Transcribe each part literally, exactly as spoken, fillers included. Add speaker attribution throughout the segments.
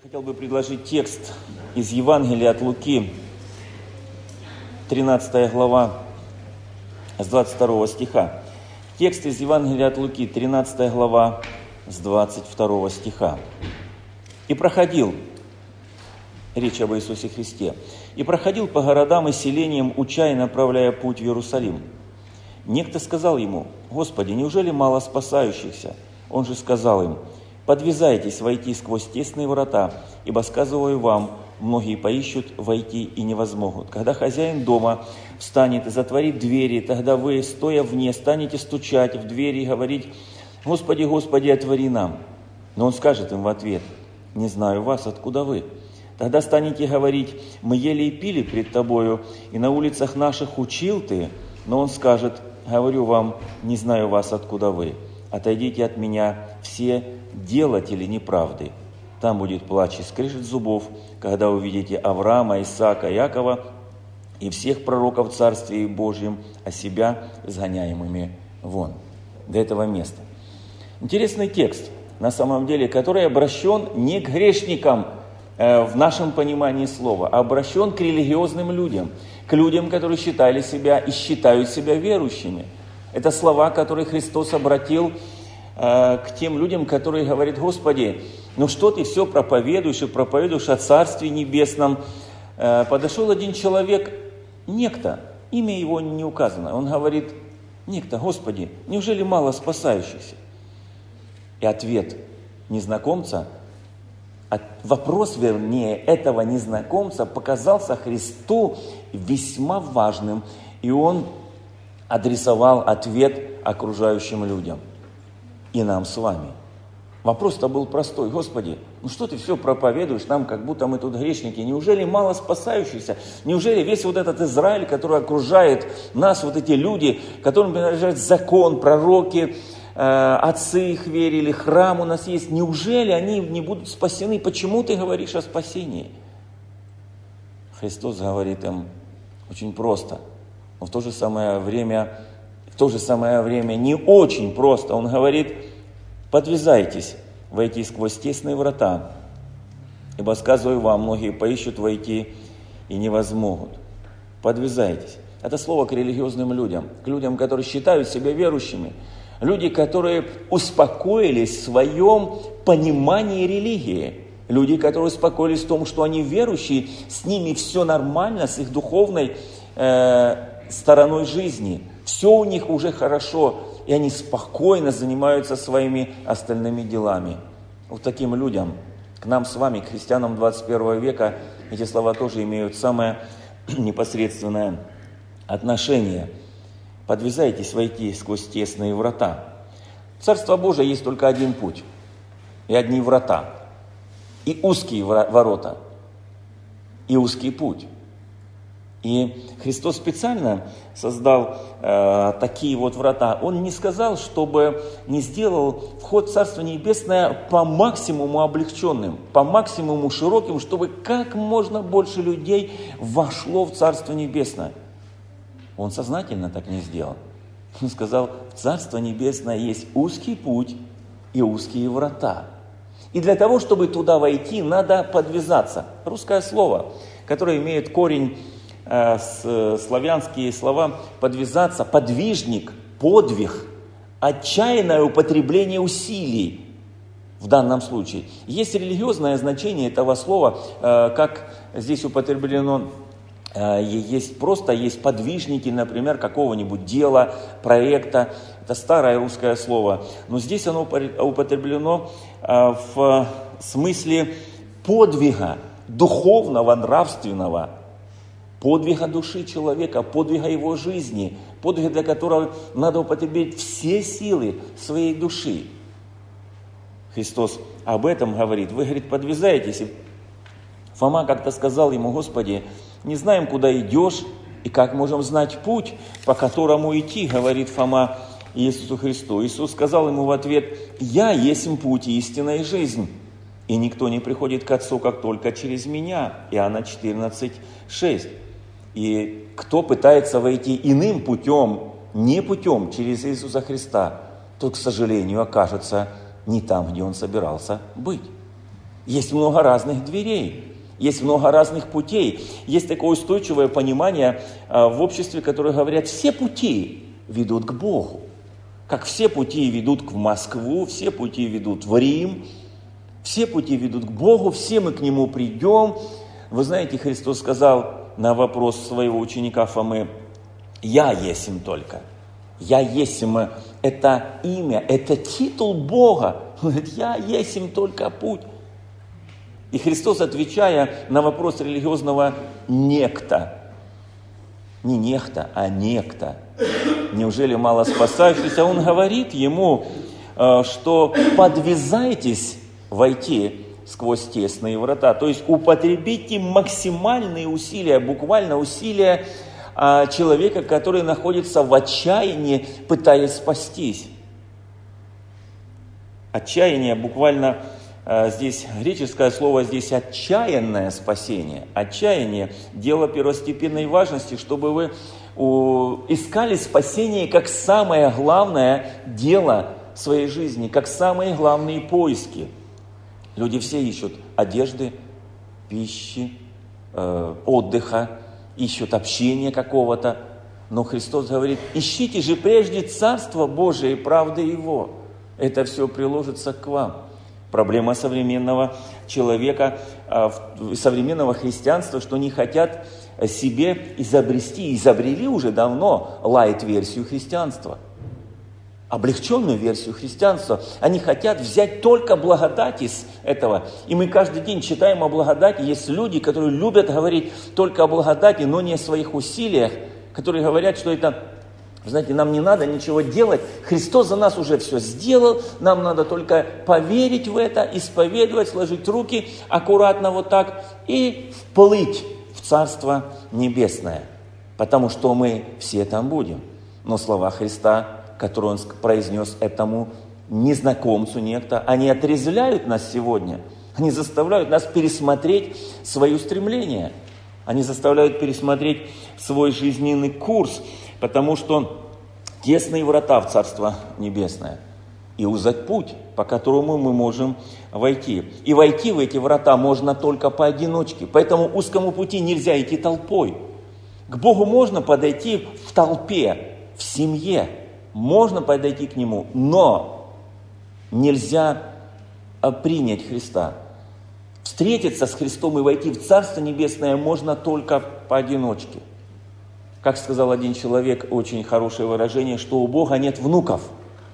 Speaker 1: Хотел бы предложить текст из Евангелия от Луки, тринадцатая глава, с двадцать второго стиха. Текст из Евангелия от Луки, тринадцатая глава, с двадцать второго стиха. «И проходил», речь об Иисусе Христе, «и проходил по городам и селениям, уча и направляя путь в Иерусалим. Некто сказал ему: Господи, неужели мало спасающихся? Он же сказал им: подвязайтесь войти сквозь тесные врата, ибо, сказываю вам, многие поищут войти и не возмогут. Когда хозяин дома встанет и затворит двери, тогда вы, стоя вне, станете стучать в двери и говорить: Господи, Господи, отвори нам. Но он скажет им в ответ: не знаю вас, откуда вы. Тогда станете говорить: мы ели и пили пред тобою, и на улицах наших учил ты. Но он скажет: говорю вам, не знаю вас, откуда вы. Отойдите от меня, все делатели неправды. Там будет плач и скрежет зубов, когда увидите Авраама, Исаака, Иакова и всех пророков в Царстве Божьем, а себя изгоняемыми вон». До этого места. Интересный текст, на самом деле, который обращен не к грешникам э, в нашем понимании слова, а обращен к религиозным людям, к людям, которые считали себя и считают себя верующими. Это слова, которые Христос обратил э, к тем людям, которые говорят: Господи, ну что ты все проповедуешь и проповедуешь о Царстве Небесном? Э, подошел один человек, некто, имя его не указано. Он говорит: некто, Господи, неужели мало спасающихся? И ответ незнакомца, вопрос, вернее, этого незнакомца показался Христу весьма важным, и он адресовал ответ окружающим людям и нам с вами. Вопрос-то был простой: Господи, ну что ты все проповедуешь нам, как будто мы тут грешники? Неужели мало спасающихся? Неужели весь вот этот Израиль, который окружает нас, вот эти люди, которым принадлежит закон, пророки, э, отцы их верили, храм у нас есть, неужели они не будут спасены? Почему ты говоришь о спасении? Христос говорит им очень просто, но в то же самое время, в то же самое время не очень просто. Он говорит: подвязайтесь войти сквозь тесные врата, ибо, сказываю вам, многие поищут войти и не возмогут. Подвязайтесь. Это слово к религиозным людям, к людям, которые считают себя верующими. Люди, которые успокоились в своем понимании религии. Люди, которые успокоились в том, что они верующие, с ними все нормально, с их духовной э, стороной жизни. Все у них уже хорошо, и они спокойно занимаются своими остальными делами. Вот таким людям, к нам с вами, к христианам двадцать первого века, эти слова тоже имеют самое непосредственное отношение. Подвязайтесь войти сквозь тесные врата. В Царство Божие есть только один путь, и одни врата, и узкие ворота, и узкий путь. И Христос специально создал э, такие вот врата. Он не сказал, чтобы не сделал вход в Царство Небесное по максимуму облегченным, по максимуму широким, чтобы как можно больше людей вошло в Царство Небесное. Он сознательно так не сделал. Он сказал: в Царство Небесное есть узкий путь и узкие врата. И для того, чтобы туда войти, надо подвязаться. Русское слово, которое имеет корень, славянские слова подвязаться, подвижник, подвиг, отчаянное употребление усилий в данном случае. Есть религиозное значение этого слова, как здесь употреблено, есть просто, есть подвижники, например, какого-нибудь дела, проекта. Это старое русское слово. Но здесь оно употреблено в смысле подвига, духовного, нравственного, подвига души человека, подвига его жизни, подвига, для которого надо употребить все силы своей души. Христос об этом говорит. Вы, говорит, подвязаетесь. Фома как-то сказал ему: Господи, не знаем, куда идешь, и как можем знать путь, по которому идти, говорит Фома Иисусу Христу. Иисус сказал ему в ответ: я есть путь, истина и жизнь, и никто не приходит к Отцу, как только через меня. Иоанна четырнадцать шесть. И кто пытается войти иным путем, не путем через Иисуса Христа, тот, к сожалению, окажется не там, где он собирался быть. Есть много разных дверей, есть много разных путей. Есть такое устойчивое понимание в обществе, которое говорят, все пути ведут к Богу. Как все пути ведут к Москву, все пути ведут в Рим, все пути ведут к Богу, все мы к Нему придем. Вы знаете, Христос сказал на вопрос своего ученика Фомы, «Я есмь только». «Я есмь» – это имя, это титул Бога. Он говорит, «Я есмь только путь». И Христос, отвечая на вопрос религиозного «некто», не «нехто», а «некто», неужели мало спасающийся, он говорит ему, что подвязайтесь войти сквозь тесные врата. То есть употребите максимальные усилия, буквально усилия человека, который находится в отчаянии, пытаясь спастись. Отчаяние буквально здесь греческое слово здесь отчаянное спасение. Отчаяние – дело первостепенной важности, чтобы вы искали спасение как самое главное дело своей жизни, как самые главные поиски. Люди все ищут одежды, пищи, э, отдыха, ищут общения какого-то. Но Христос говорит, ищите же прежде Царство Божие и правды Его. Это все приложится к вам. Проблема современного человека, современного христианства, что не хотят себе изобрести, изобрели уже давно лайт-версию христианства, облегченную версию христианства. Они хотят взять только благодать из этого. И мы каждый день читаем о благодати. Есть люди, которые любят говорить только о благодати, но не о своих усилиях, которые говорят, что это... Вы знаете, нам не надо ничего делать. Христос за нас уже все сделал. Нам надо только поверить в это, исповедовать, сложить руки аккуратно вот так и вплыть в Царство Небесное. Потому что мы все там будем. Но слова Христа, которые Он произнес этому незнакомцу некто, они отрезвляют нас сегодня. Они заставляют нас пересмотреть свои устремления. Они заставляют пересмотреть свой жизненный курс. Потому что тесные врата в Царство Небесное и узок путь, по которому мы можем войти. И войти в эти врата можно только поодиночке. По этому узкому пути нельзя идти толпой. К Богу можно подойти в толпе, в семье. Можно подойти к Нему, но нельзя принять Христа. Встретиться с Христом и войти в Царство Небесное можно только поодиночке. Как сказал один человек, очень хорошее выражение, что у Бога нет внуков,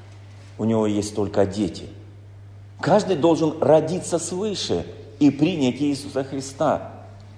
Speaker 1: у Него есть только дети. Каждый должен родиться свыше и принять Иисуса Христа.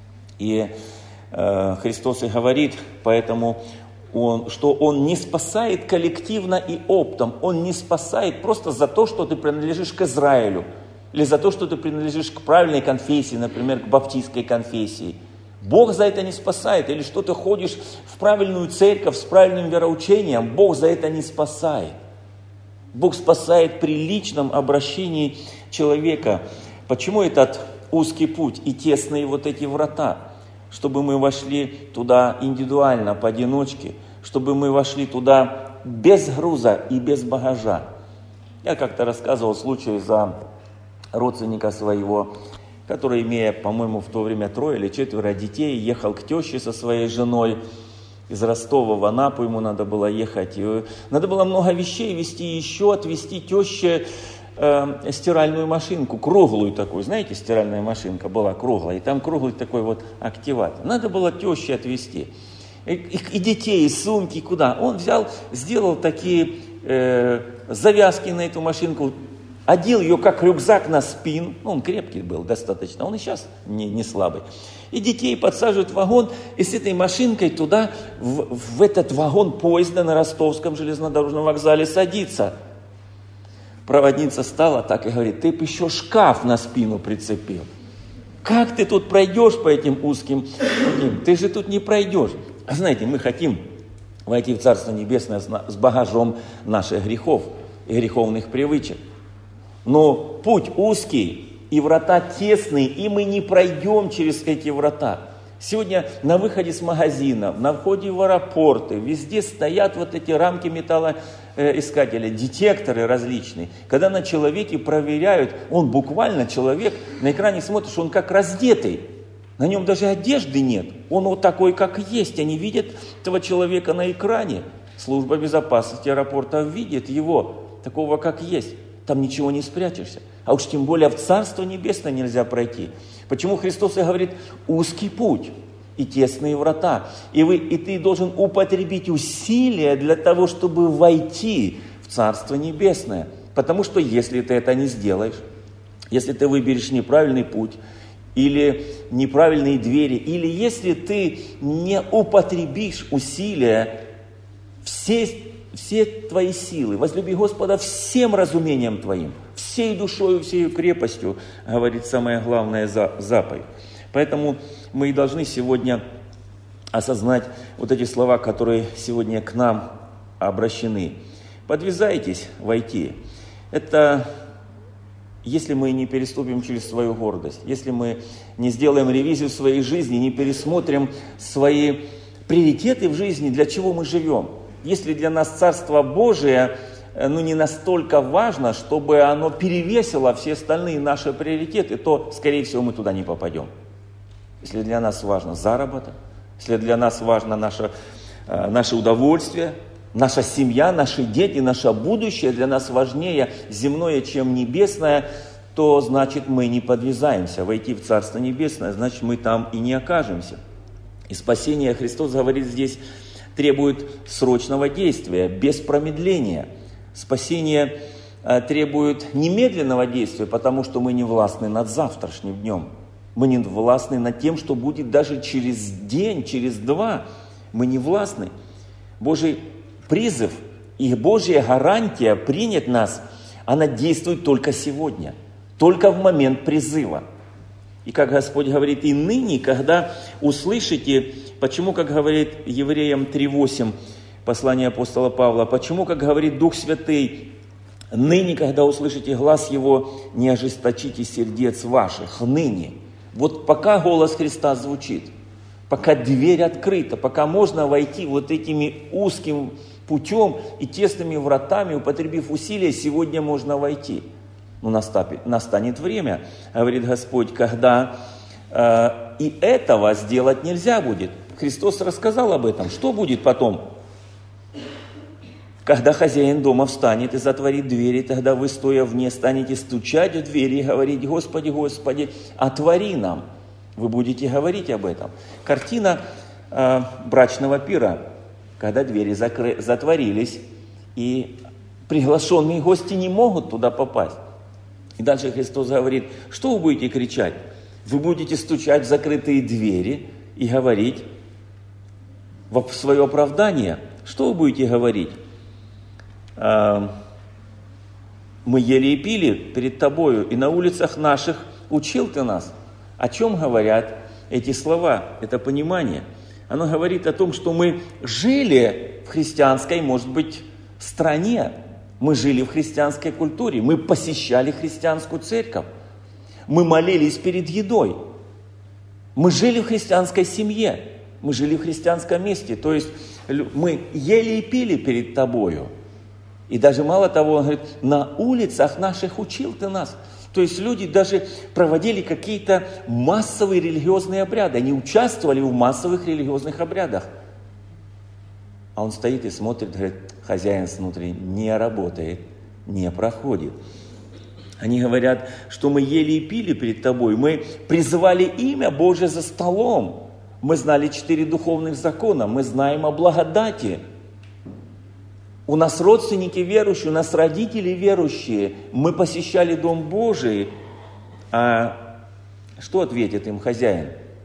Speaker 1: И э, Христос и говорит, поэтому, он, что Он не спасает коллективно и оптом, Он не спасает просто за то, что ты принадлежишь к Израилю, или за то, что ты принадлежишь к правильной конфессии, например, к баптистской конфессии. Бог за это не спасает. Или что ты ходишь в правильную церковь с правильным вероучением, Бог за это не спасает. Бог спасает при личном обращении человека. Почему этот узкий путь и тесные вот эти врата? Чтобы мы вошли туда индивидуально, поодиночке, чтобы мы вошли туда без груза и без багажа. Я как-то рассказывал случай за родственника своего, который, имея, по-моему, в то время трое или четверо детей, ехал к теще со своей женой из Ростова в Анапу, ему надо было ехать. И надо было много вещей везти, еще отвезти теще э, стиральную машинку, круглую такую, знаете, стиральная машинка была круглая, и там круглый такой вот активатор. Надо было теще отвезти. И, и, и детей, и сумки, куда? Он взял, сделал такие э, завязки на эту машинку, одел ее как рюкзак на спину, ну, он крепкий был достаточно, он и сейчас не, не слабый. И детей подсаживают в вагон, и с этой машинкой туда, в, в этот вагон поезда на Ростовском железнодорожном вокзале садится. Проводница стала так и говорит, ты бы еще шкаф на спину прицепил. Как ты тут пройдешь по этим узким путям? Ты же тут не пройдешь. А знаете, мы хотим войти в Царство Небесное с багажом наших грехов и греховных привычек. Но путь узкий и врата тесные, и мы не пройдем через эти врата. Сегодня на выходе с магазина, на входе в аэропорты, везде стоят вот эти рамки металла, искатели, детекторы различные. Когда на человеке проверяют, он буквально, человек, на экране смотришь, он как раздетый. На нем даже одежды нет. Он вот такой, как есть. Они видят этого человека на экране. Служба безопасности аэропорта видит его, такого, как есть. Там ничего не спрячешься. А уж тем более в Царство Небесное нельзя пройти. Почему Христос и говорит, узкий путь и тесные врата. И, вы, и ты должен употребить усилия для того, чтобы войти в Царство Небесное. Потому что если ты это не сделаешь, если ты выберешь неправильный путь, или неправильные двери, или если ты не употребишь усилия, все, все твои силы, возлюби Господа всем разумением твоим, всей душою, всей крепостью, говорит самая главная заповедь. Поэтому мы и должны сегодня осознать вот эти слова, которые сегодня к нам обращены. Подвязайтесь войти. Это если мы не переступим через свою гордость, если мы не сделаем ревизию своей жизни, не пересмотрим свои приоритеты в жизни, для чего мы живем. Если для нас Царство Божие ну, не настолько важно, чтобы оно перевесило все остальные наши приоритеты, то, скорее всего, мы туда не попадем. Если для нас важно заработок, если для нас важно наше, наше удовольствие, наша семья, наши дети, наше будущее для нас важнее земное, чем небесное, то значит мы не подвязаемся. Войти в Царство Небесное, значит мы там и не окажемся. И спасение, Христос говорит здесь, требует срочного действия, без промедления. Спасение э, требует немедленного действия, потому что мы не властны над завтрашним днем. Мы не властны над тем, что будет даже через день, через два. Мы не властны. Божий призыв и Божья гарантия принять нас, она действует только сегодня, только в момент призыва. И как Господь говорит, и ныне, когда услышите, почему, как говорит Евреям три восемь, послание апостола Павла, почему, как говорит Дух Святый, ныне, когда услышите глас Его, не ожесточите сердец ваших, ныне. Вот пока голос Христа звучит, пока дверь открыта, пока можно войти вот этими узким путем и тесными вратами, употребив усилия, сегодня можно войти. Но настанет, настанет время, говорит Господь, когда э, и этого сделать нельзя будет. Христос рассказал об этом. Что будет потом? Когда хозяин дома встанет и затворит двери, тогда вы, стоя вне, станете стучать в двери и говорить, Господи, Господи, отвори нам. Вы будете говорить об этом. Картина э, брачного пира, когда двери закры... затворились, и приглашенные гости не могут туда попасть. И дальше Христос говорит, что вы будете кричать? Вы будете стучать в закрытые двери и говорить в свое оправдание. Что вы будете говорить? Мы ели и пили перед тобою, и на улицах наших учил ты нас. О чем говорят эти слова, это понимание? Оно говорит о том, что мы жили в христианской, может быть, стране. Мы жили в христианской культуре, мы посещали христианскую церковь, мы молились перед едой, мы жили в христианской семье, мы жили в христианском месте, то есть мы ели и пили перед тобою. И даже мало того, он говорит, на улицах наших учил ты нас. То есть люди даже проводили какие-то массовые религиозные обряды, они участвовали в массовых религиозных обрядах. А он стоит и смотрит, говорит, хозяин снутри не работает, не проходит. Они говорят, что мы ели и пили перед тобой, мы призывали имя Божие за столом, мы знали четыре духовных закона, мы знаем о благодати. У нас родственники верующие, у нас родители верующие, мы посещали Дом Божий. А что ответит им хозяин?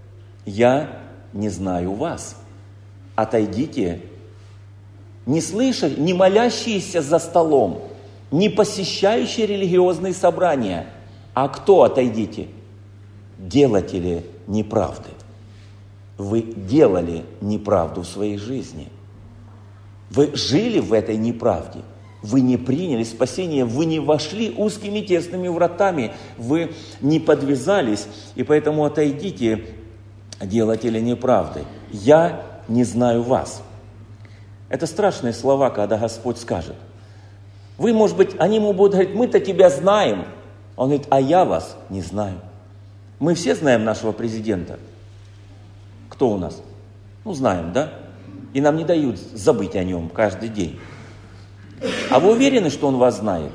Speaker 1: Я не знаю вас, отойдите. Не слыша, не молящиеся за столом, не посещающие религиозные собрания. А кто, отойдите? Делатели неправды. Вы делали неправду в своей жизни. Вы жили в этой неправде. Вы не приняли спасение, вы не вошли узкими тесными вратами, вы не подвязались, и поэтому отойдите, делатели неправды. Я не знаю вас. Это страшные слова, когда Господь скажет. Вы, может быть, они ему будут говорить, мы-то тебя знаем. Он говорит, а я вас не знаю. Мы все знаем нашего президента. Кто у нас? Ну, знаем, да? И нам не дают забыть о нем каждый день. А вы уверены, что он вас знает?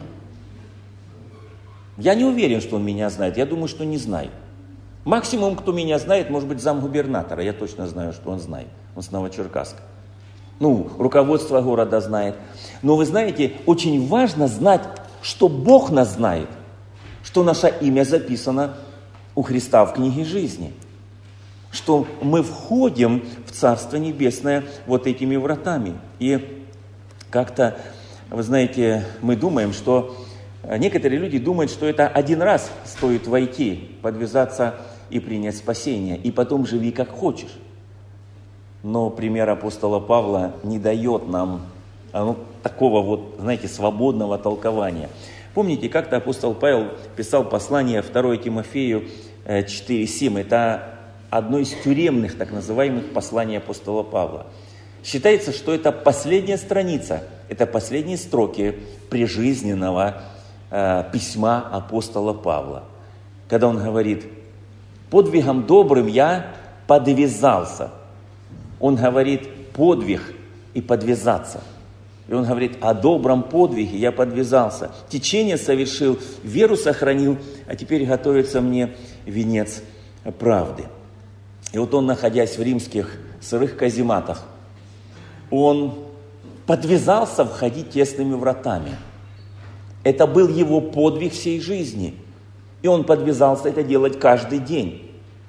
Speaker 1: Я не уверен, что он меня знает. Я думаю, что не знает. Максимум, кто меня знает, может быть, замгубернатора. Я точно знаю, что он знает. Он с Новочеркасска. Ну, руководство города знает. Но вы знаете, очень важно знать, что Бог нас знает. Что наше имя записано у Христа в книге жизни. Что мы входим в Царство Небесное вот этими вратами. И как-то, вы знаете, мы думаем, что некоторые люди думают, что это один раз стоит войти, подвязаться и принять спасение, и потом живи как хочешь. Но пример апостола Павла не дает нам ну, такого вот, знаете, свободного толкования. Помните, как-то апостол Павел писал послание второе Тимофею четыре семь. Это одно из тюремных, так называемых, посланий апостола Павла. Считается, что это последняя страница, это последние строки прижизненного э, письма апостола Павла. Когда он говорит, подвигом добрым я подвязался. Он говорит подвиг и подвязаться. И он говорит, о добром подвиге я подвязался. Течение совершил, веру сохранил, а теперь готовится мне венец правды. И вот он, находясь в римских сырых казематах, он подвязался входить тесными вратами. Это был его подвиг всей жизни. И он подвязался это делать каждый день.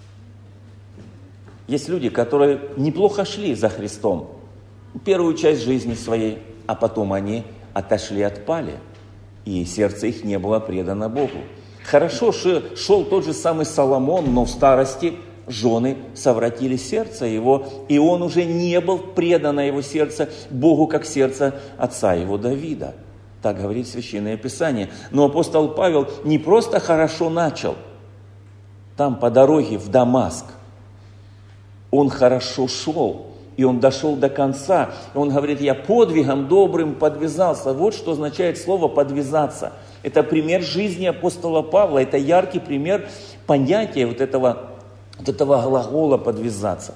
Speaker 1: Есть люди, которые неплохо шли за Христом первую часть жизни своей, а потом они отошли, отпали, и сердце их не было предано Богу. Хорошо шел тот же самый Соломон, но в старости жены совратили сердце его, и он уже не был предан его сердце Богу, как сердце отца его Давида. Так говорит Священное Писание. Но апостол Павел не просто хорошо начал, там по дороге в Дамаск. Он хорошо шел, и он дошел до конца. И он говорит, я подвигом добрым подвязался. Вот что означает слово «подвязаться». Это пример жизни апостола Павла, это яркий пример понятия вот этого, вот этого глагола «подвязаться».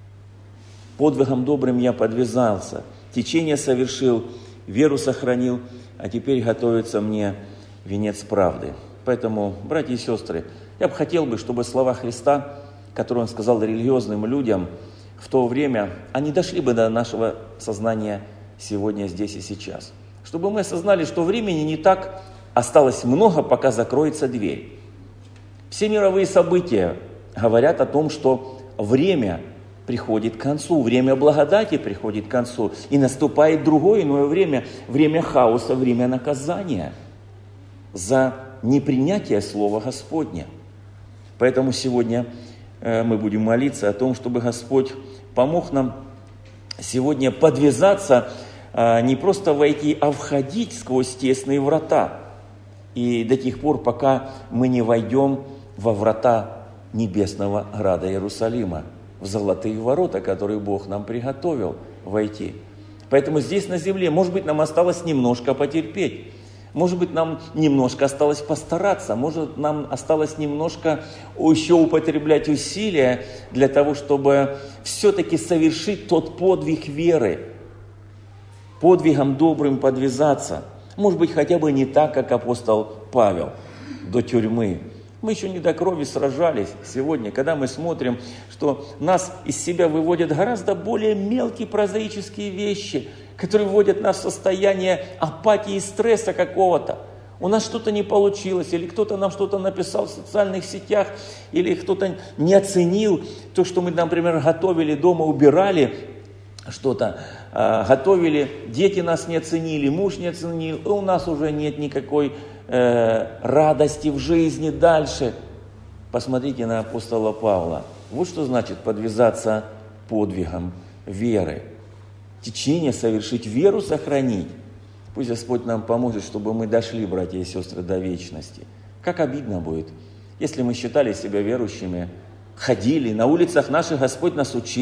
Speaker 1: Подвигом добрым я подвязался, течение совершил, веру сохранил, а теперь готовится мне венец правды. Поэтому, братья и сестры, я бы хотел, бы, чтобы слова Христа, которые Он сказал религиозным людям в то время, они дошли бы до нашего сознания сегодня, здесь и сейчас. Чтобы мы осознали, что времени не так осталось много, пока закроется дверь. Все мировые события говорят о том, что время приходит к концу, время благодати приходит к концу, и наступает другое иное время, время хаоса, время наказания за непринятие Слова Господня. Поэтому сегодня мы будем молиться о том, чтобы Господь помог нам сегодня подвязаться, не просто войти, а входить сквозь тесные врата. И до тех пор, пока мы не войдем во врата небесного града Иерусалима, в золотые ворота, которые Бог нам приготовил войти. Поэтому здесь на земле, может быть, нам осталось немножко потерпеть. Может быть, нам немножко осталось постараться, может, нам осталось немножко еще употреблять усилия для того, чтобы все-таки совершить тот подвиг веры, подвигом добрым подвязаться. Может быть, хотя бы не так, как апостол Павел, до тюрьмы. Мы еще не до крови сражались сегодня, когда мы смотрим, что нас из себя выводят гораздо более мелкие прозаические вещи, которые вводят нас в состояние апатии и стресса какого-то. У нас что-то не получилось, или кто-то нам что-то написал в социальных сетях, или кто-то не оценил то, что мы, например, готовили дома, убирали что-то, э, готовили, дети нас не оценили, муж не оценил, и у нас уже нет никакой э, радости в жизни дальше. Посмотрите на апостола Павла. Вот что значит подвязаться подвигом веры. Течение совершить, веру сохранить. Пусть Господь нам поможет, чтобы мы дошли, братья и сестры, до вечности. Как обидно будет, если мы считали себя верующими, ходили, на улицах наших Господь нас учил,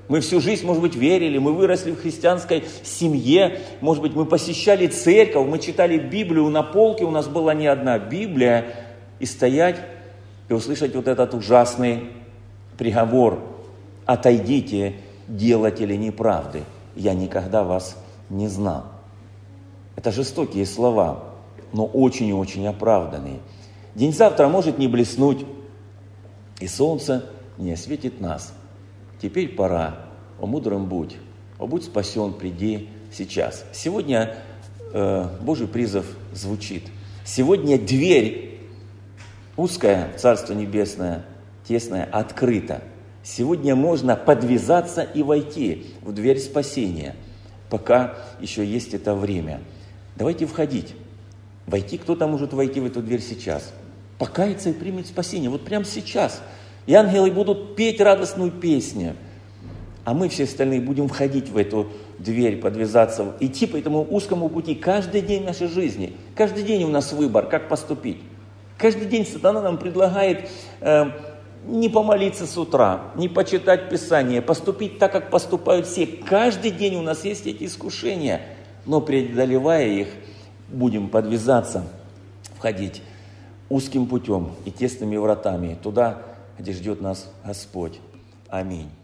Speaker 1: Мы всю жизнь, может быть, верили, мы выросли в христианской семье, может быть, мы посещали церковь, мы читали Библию, на полке у нас была не одна Библия, и стоять и услышать вот этот ужасный приговор: «Отойдите, делатели неправды, я никогда вас не знал». Это жестокие слова, но очень и очень оправданные. День завтра может не блеснуть, и солнце не осветит нас. Теперь пора, о мудрым будь, о будь спасен, приди сейчас. Сегодня э, Божий призыв звучит. Сегодня дверь узкая, Царство Небесное, тесная, открыта. Сегодня можно подвязаться и войти в дверь спасения, пока еще есть это время. Давайте входить. Войти, кто-то может войти в эту дверь сейчас. Покаяться и примет спасение. Вот прямо сейчас. И ангелы будут петь радостную песню. А мы все остальные будем входить в эту дверь, подвязаться, идти по этому узкому пути каждый день нашей жизни. Каждый день у нас выбор, как поступить. Каждый день сатана нам предлагает э, не помолиться с утра, не почитать Писание, поступить так, как поступают все. Каждый день у нас есть эти искушения, но преодолевая их, будем подвязаться, входить узким путем и тесными вратами туда, где ждет нас Господь. Аминь.